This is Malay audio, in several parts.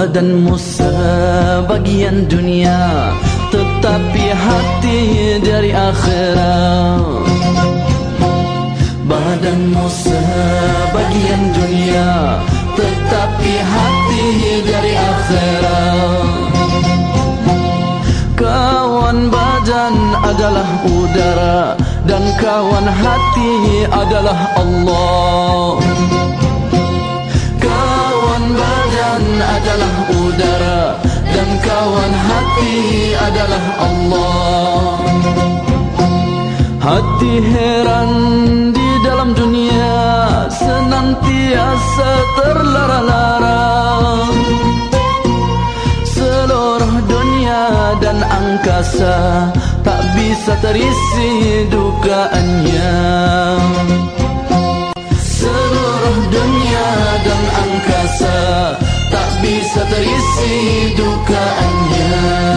Badanmu sebagian dunia, tetapi hati dari akhirat. Badanmu sebagian dunia, tetapi hati dari akhirat. Kawan badan adalah udara, dan kawan hati adalah Allah. Kawan badan adalah udara, dan kawan hati adalah Allah. Hati heran di dalam dunia, senantiasa terlara-lara. Seluruh dunia dan angkasa tak bisa terisi dukaannya. Seluruh dunia dan angkasa tak bisa terisi dukaannya.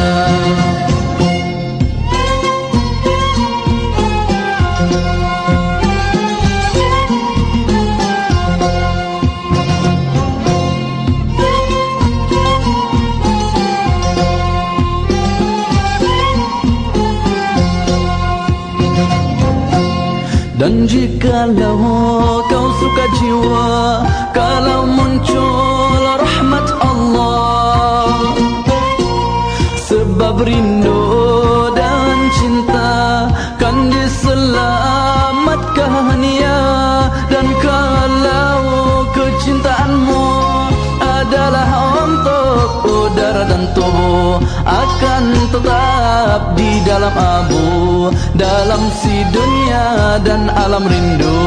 Dan jikalau kau suka jiwa, kalau muncul rahmat Allah, sebab rindu dan cinta kan diselamatkan ya. Dan kalau kecintaanmu adalah untuk udara dan tubuh, akan tetap di dalam abu, dalam si dunia dan alam rindu.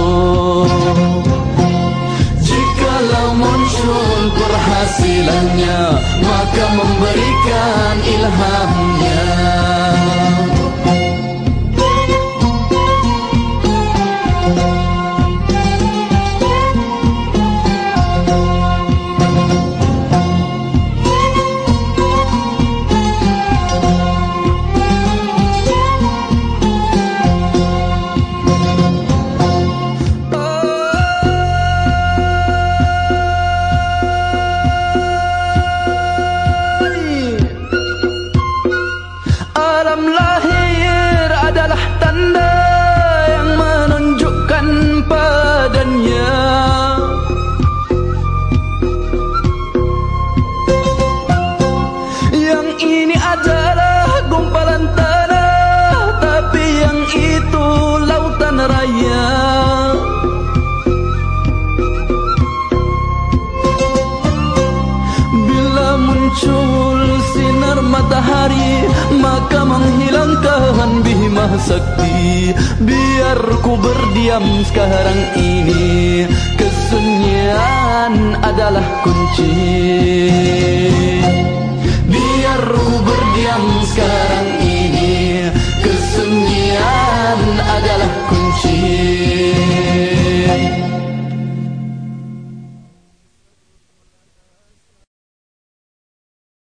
Jikalau muncul perhasilannya, maka memberikan ilhamnya. Alam lahir adalah tanda yang menunjukkan padanya. Yang ini adalah gumpalan tanah, tapi yang itu lautan raya. Bila muncul sinar matahari, maka menghilangkan bima sakti. Biar ku berdiam sekarang ini, kesunyian adalah kunci. Biar ku berdiam sekarang